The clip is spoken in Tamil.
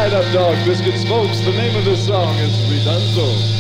Up Dog Biscuits, folks. The name of this song is Redunzo.